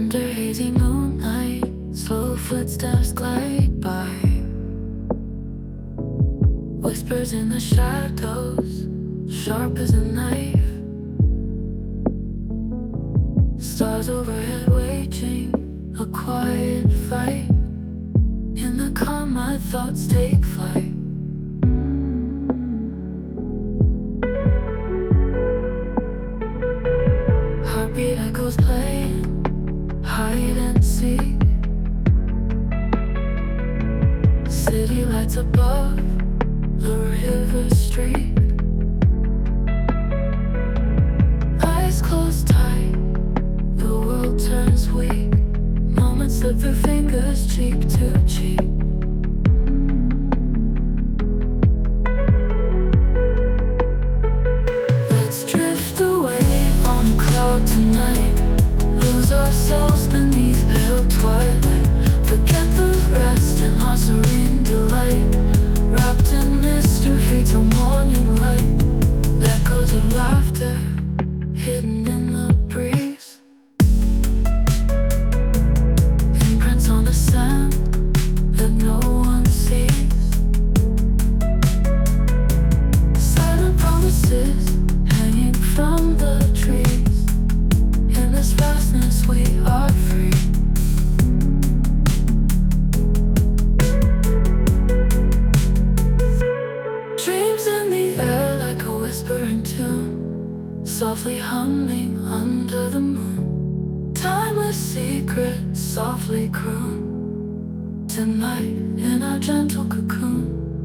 Under hazy moonlight, slow footsteps glide by. Whispers in the shadows, sharp as a knife. Stars overhead waging a quiet fight. In the calm my thoughts take flight. Heartbeat echoes playing hide and seek. City lights above the river streak. Eyes closed tight, the world turns weak. Moments slip through fingers, cheek to cheek. Let's drift away on a cloud tonight. Lose ourselves beneath pale twilight. Forget the rest in our serene delight. Wrapped in mystery till morning light. Echoes of laughter hidden in the breeze. Imprints on the sand that no one sees. Silent promises hanging from the trees. In this vastness we are free. Dreams in the air like a whispering tune, softly humming under the moon. Timeless secrets softly croon. Tonight in our gentle cocoon.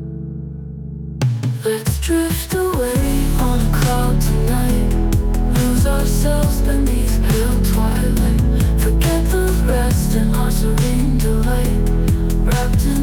Let's drift away on a cloud tonight. Lose ourselves beneath pale twilight. Forget the rest in our serene delight. Wrapped in